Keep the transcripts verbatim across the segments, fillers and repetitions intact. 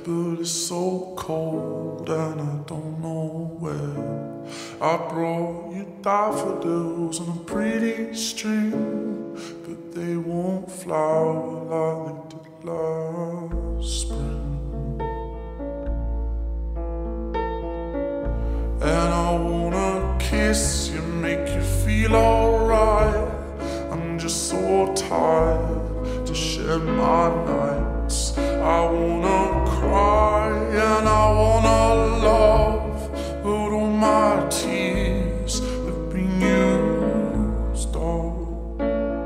but it's so cold and I don't know where. I brought you daffodils on a pretty string, but they won't flower like they did last spring. And I wanna kiss you, make you feel alright. I'm just so tired to share my nights. I wanna cry and I wanna love, but all my tears have been used all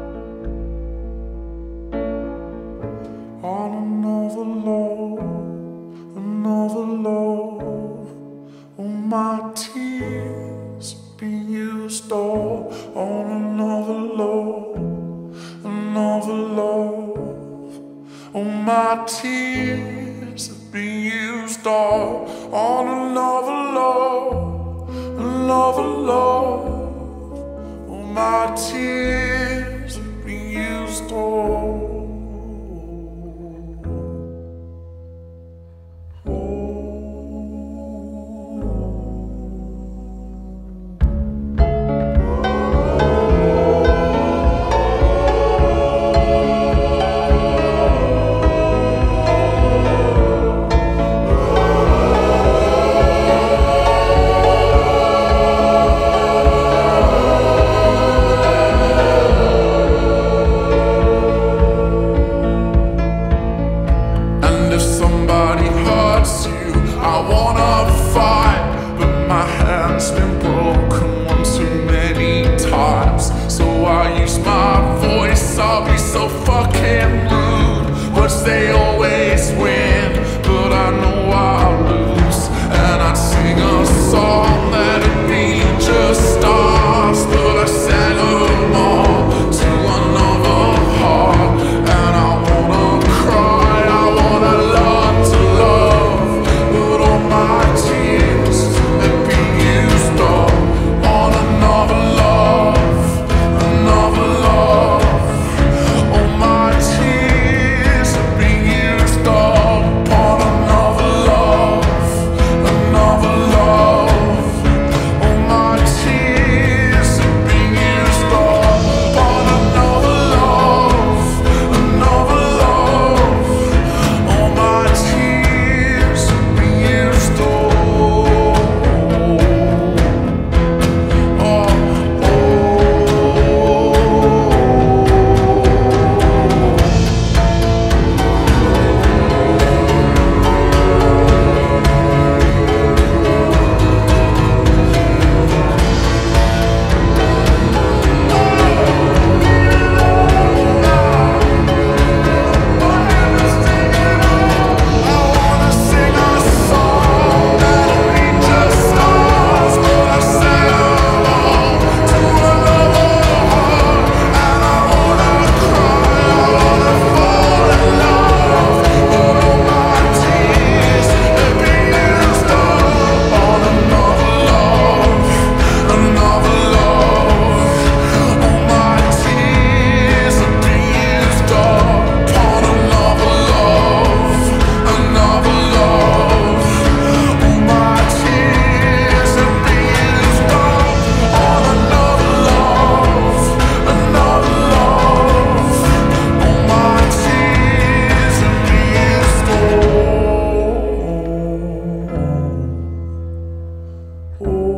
on another love, another love. All my tears have been used all on another love, another love. All my tears have been used all on another love, another love. All my tears have been used all. They always win, but I know I'll lose. And I'd sing a song that'd be just stars, but I sang them all to another heart. And I wanna cry, I wanna learn to love, but all my tears have been used all on another love, another love. All my tears oh.